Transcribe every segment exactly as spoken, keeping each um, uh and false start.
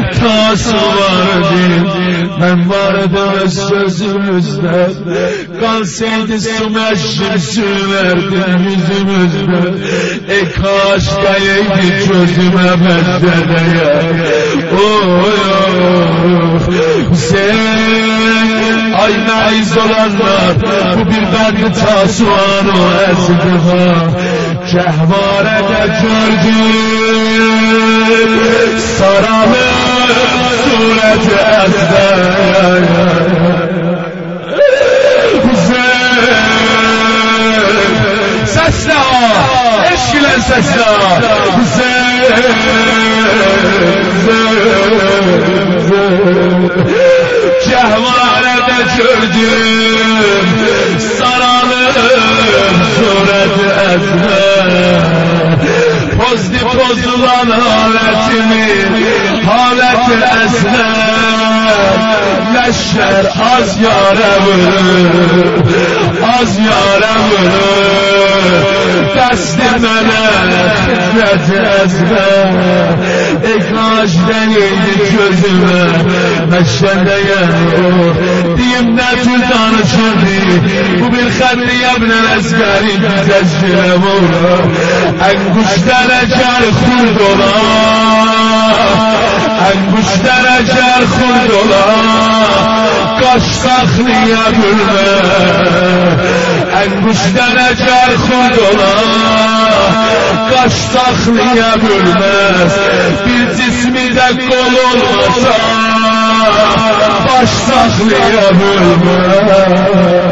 taası vardı. Ben vardım sözümüzde, kalsaydı su meşrim süverdim yüzümüzde. E kaş gayeydi çözüme meddedeye. Oy oy Hüseyin, ay meiz olanlar, bu bir bende tasuan o ezdiha. Cehvarede gördüm saramın sureti ezber. Hüseyin, sesle eşk ile sesle Hüseyin, Cehvarede gördüm saralım sureti ezber. Pozdi pozulan haletimi, haleti esner. Leşler az yâre vurur, az yâre vurur. Desti melek titreti ezber. Ey kaş denildi gözüme meşşedeye o. Diyim ne tür danışırdı, bu bir xətti yebnel ezgeri tezcire vurur. Enguşter ecel khuld ola, enguşter ecel khuld ola. Kaş saxlıya bülme, enguşter ecel khuld ola. Kaş saxlıya bülmez, bir cismi de kol olmasa baş saxlıya bülmez.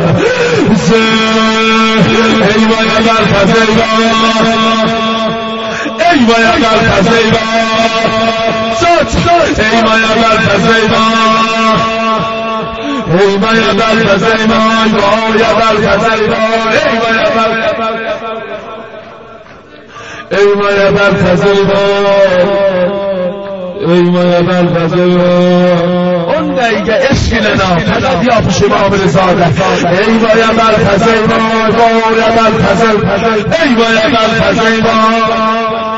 Eyvah ya Belfaz eyvah, eyvah ya Belfaz eyvah. Sat eyvah ya Belfaz eyvah, eyvah ya Belfaz eyvah, eyvah ya Belfaz eyvah, eyvah ya Belfaz eyvah ya Belfaz eyvah, eyvah ya Belfaz eyvah. On dəqiqə eşq ilə nafəqət yapışım Amirzade. Eyvah ya Belfaz eyvah, eyvah ya Belfaz eyvah, eyvah ya Belfaz eyvah.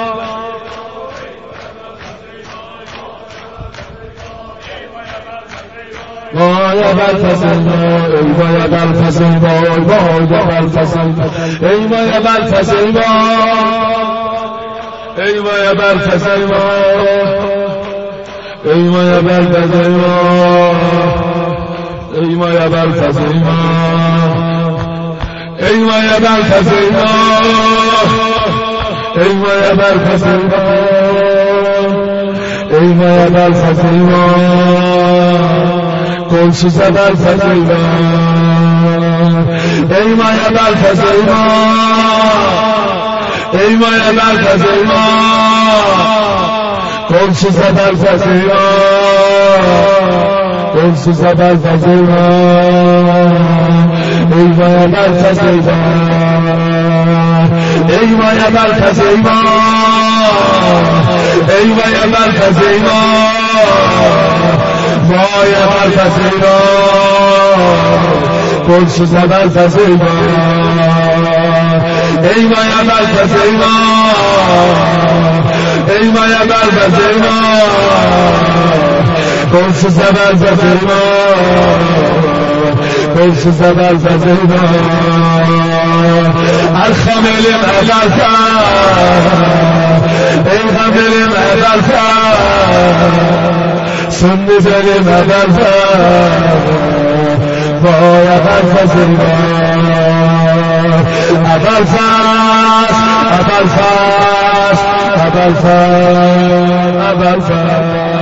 Vay ya Belfaz eyvah, eyvah ya Belfaz eyvah, eyvah ya Belfaz eyvah, eyvah ya Belfaz eyvah, eyvah ya Belfaz eyvah. Eyvah ya Belfaz eyvah, eyvah ya Belfaz eyvah, eyvah ya Belfaz eyvah, eyvah ya Belfaz eyvah, eyvah ya Belfaz eyvah. Kolsuza Belfaz eyvah, eyvah ya Belfaz eyvah, eyvah ya Belfaz eyvah. Kolsuza Belfaz eyvah, kolsuza Belfaz eyvah. Eyvah ya Belfaz eyvah, eyvah ya Belfaz eyvah, eyvah ya Belfaz eyvah. Vay ya Belfaz eyvah, kolsuza Belfaz eyvah. Eyvah ya Belfaz eyvah, eyvah ya Belfaz eyvah. Kolsuza Belfaz eyvah, kolsuza Belfaz eyvah. Erham elim Belfaz, erham elim Belfaz. Sunni benim Belfaz, vay ya Belfaz eyvah. Belfaz, Belfaz, Belfaz, Belfaz.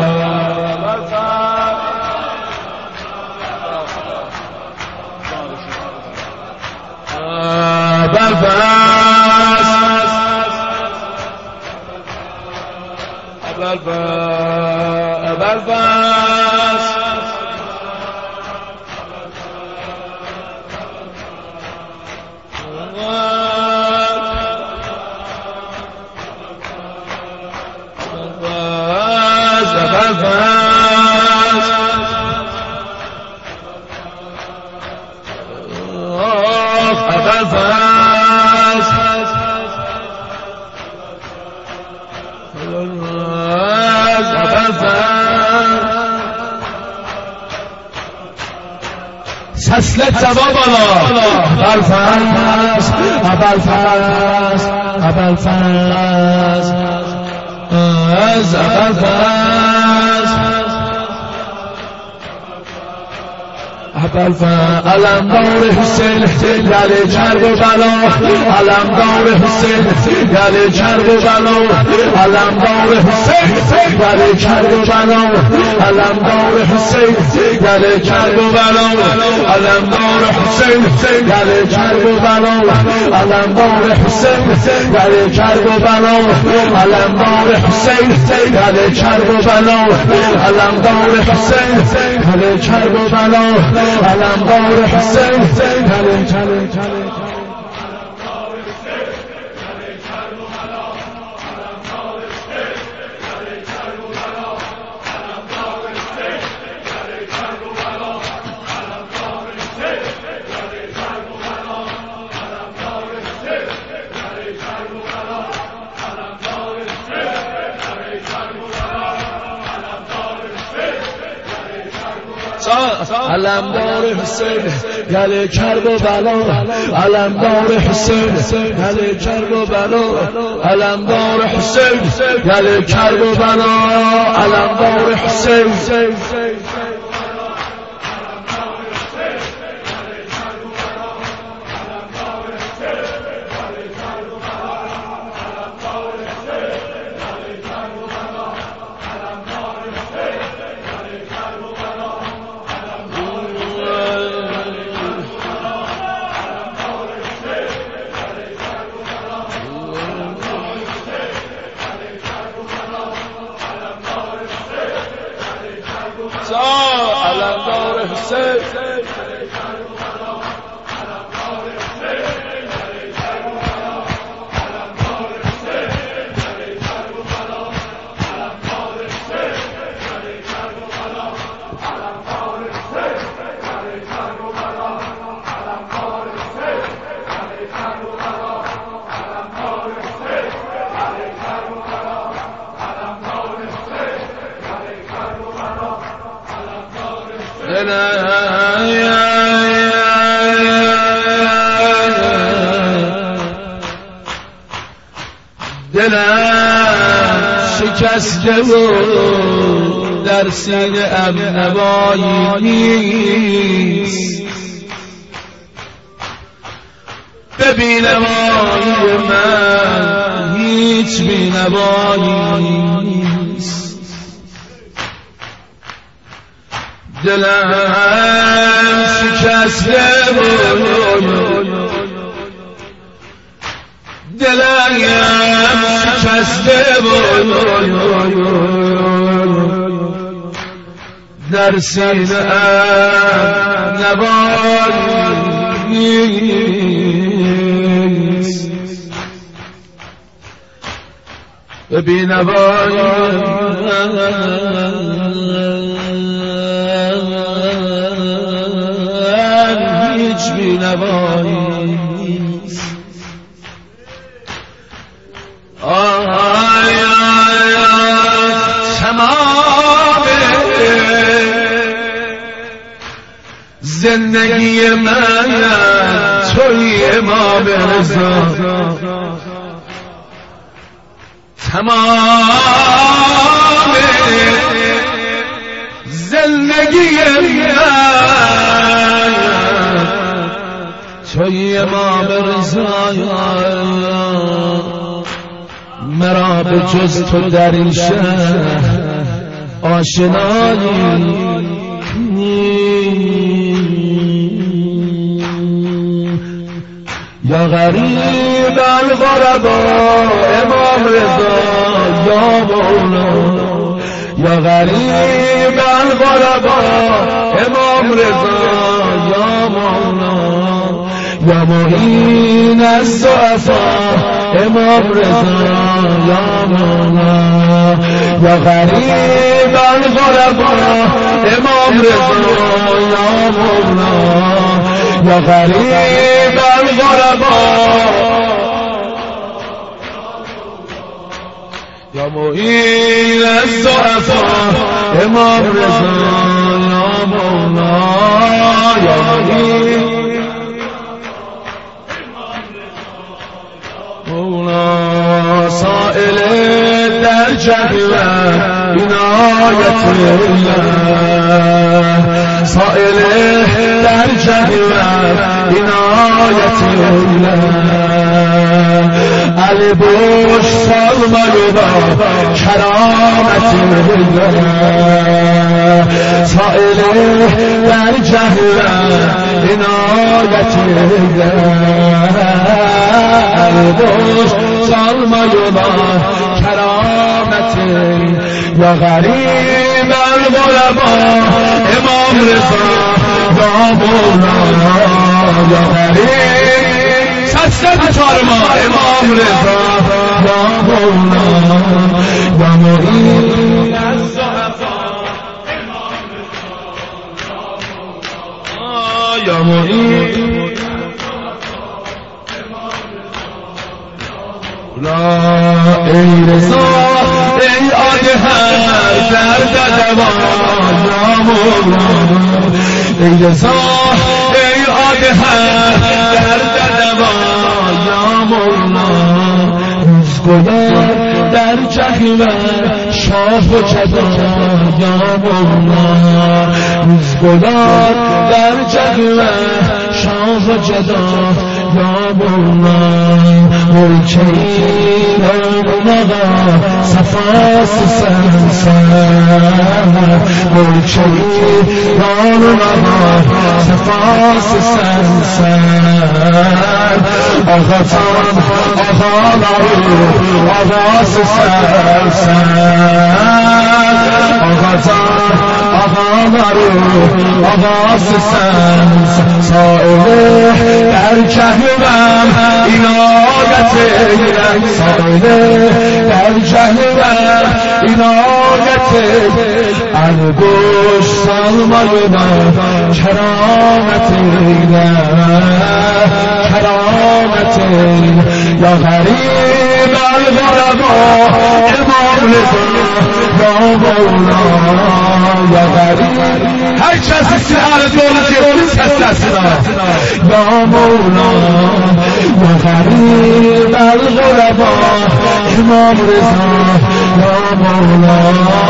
Belfaz, نسل جواب بالا ابوالفضل ابوالفضل ابوالفضل از ابوالفضل علمدار حسین یعنی کرب و بلا علمدار حسین یعنی کرب و بلا علمدار حسین یعنی کرب و بلا علمدار حسین یعنی کرب و بلا علمدار حسین یعنی کرب و بلا علمدار حسین یعنی کرب و بلا علمدار حسین یعنی کرب و بلا علمدار حسین یعنی کرب و بلا علمدار حسین چله چله چله علمدار حسین گله کرب و بلا علمدار حسین گله کرب و بلا علمدار حسین گله کرب و بلا علمدار حسین علمدار حسین دلم شکسته و در سینه ام نوایی نیست به بینوایی من هیچ بینوایی نیست دلم شکسته دلم شکسته در سینه ام نوایی نیست به بینوایی هیچ بینوایی نیست آی آی تمام زندگی من توی امام رضا تمام زندگی من توی امام رضا مرا به جز تو در این شهر آشنایی یا غریب الغربا امام رضا یا مولا یا غریب الغربا امام رضا یا مولا یا معین الضعفا امام رضا یا مولا یا غریب الغربا امام رضا یا مولا یا غریب الغربا یا معین الضعفا امام رضا یا مولا یا معین مولا سائل در جهل عنایت الله سائل در جهل عنایت الله علی بوش سالمایو با کرامت الله سائل در جهل عنایت الله علی بوش سالمایو با کرامت یا غریب الغربا امام رضا یا مولانا یا غریب سجد چارما امام رضا یا مولانا یا معین یا معین لا ای رضا ای آگهر درد دوا یا مولانا ای رضا ای آگهر درد دوا یا مولانا روزگار در جهل شاه و چدا یا مولانا روزگار در جهل شاه و جدا یا مولانا ملکین آقا صفاس سنسان ملکین آقا صفاس سنسان آقا تان آقا نارو آقا سنسان آقا تان آقا نارو آقا سنسان سائله در جهنم اینایت ایران سائله در جهنم اینایت انگوش سالمایو با کرامت ایران کرامت یا غریب الغربا امام رضا یا مولانا یا غریب هر کس استحال دولتی اونیز کس دستنا یا مولانا یا غریب الغربا امام رضا یا مولانا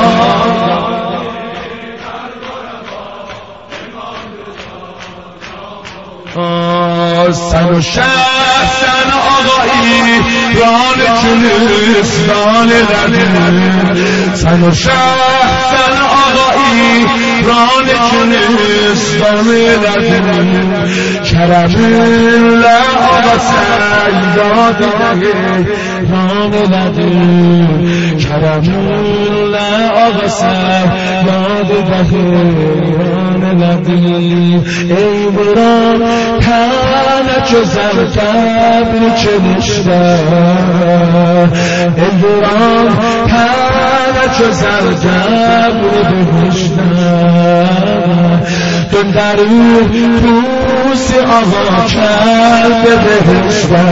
سن و شهر سن آقایی ران کلستان لدن سن و شهر سن آقایی ران کلستان لدن کرم الله آقا سیاد ران لدن کرم الله آقا سیاد ران لدن ای بران تنه چو زرگبر چنشته اندران تنه چو زرگبر بهشته دون درون توس آقا کرد بهشته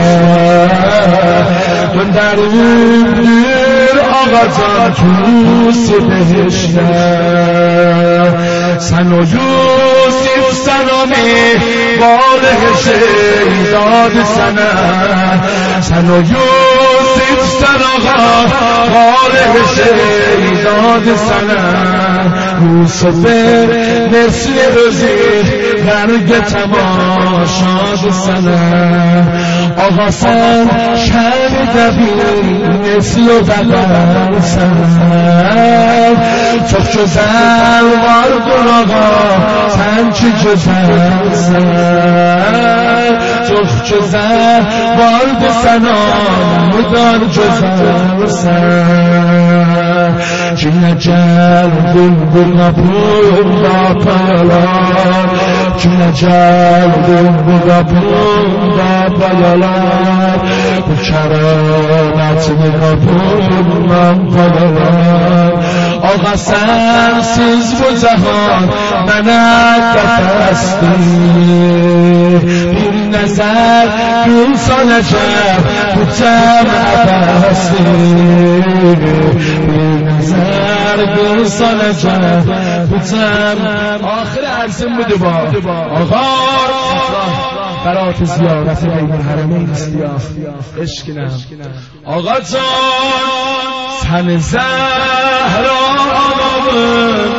دون درون دیر آقا جان توس بهشته سن و یوسف سنامی بالغ شیداد سنه سن و یوسف سناغا بالغ شیداد سنه یوسف مثل روزی برگ تماشاد سنه آقا سن شب دبیر مثل بلر سنه چخ چو زن وارد آقا سن چی چو زن سن چخ چو زن وارد سنان مدار چو زن سن چین جل گل گل نپور دا پایالان چین جل گل گل نپور دا پایالان کرامت نپور من پایالان آقا سنسیز و جهان منت بفستی بیر نظر گلسان جب بودم عبستی بیر نظر مرگ سال جن بودم آخر عرضم بوده با آقا برات زیارت بین الحرمین استیا عشقنم آقا جان سن زهرا آقامون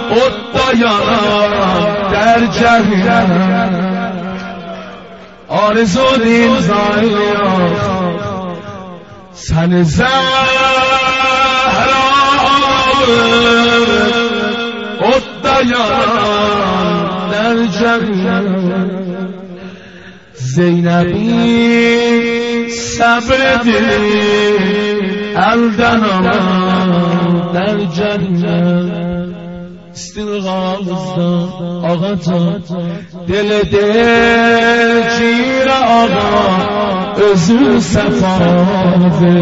ادایان در جهنم آرزو دین زایا سن زهرا ادایان در جهنم زینبی صبر دل الدنام در جهنم استرغاز آقا جان دل دل چیر آقا ازو صفاوه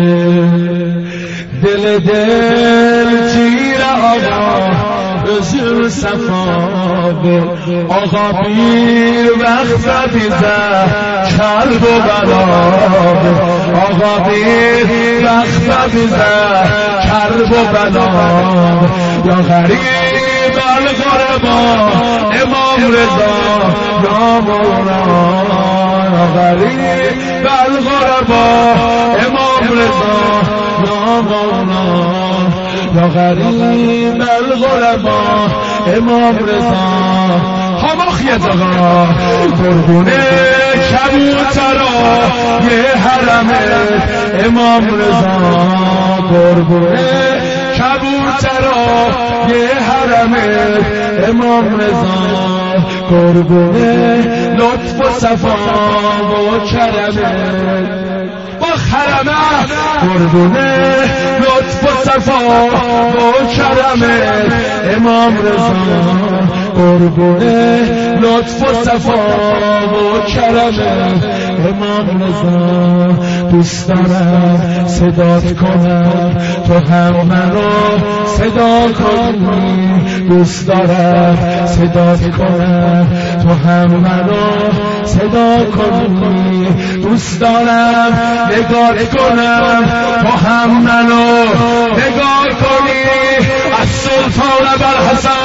دل دل چیر آقا ازو صفاوه آقا بیر وقت بیزه کرب و بلابه آقا بیر وقت بیزه کرب و بلابه یا غریب الغربا امام رضا یا مولا یا غریب الغربا امام رضا یا مولا یا غریب الغربا امام رضا هماخیت آقا قربونه کبوترا یه حرمه امام رضا قربونه کبوترا یه حرمه امام رضا قربونه لطف و صفا و کرمه با حرمه قربونه لطف و صفا و کرمه امام رضا قربونه لطف و صفا و کرمه امام رضا دوست دارم صدات کنم تو هم منو صدا کنی دوست دارم صدات کنم تو هم منو صدا کنی دوست دارم نگاه کنم تو هم منو نگاه کنی از سلطان ابوالحسن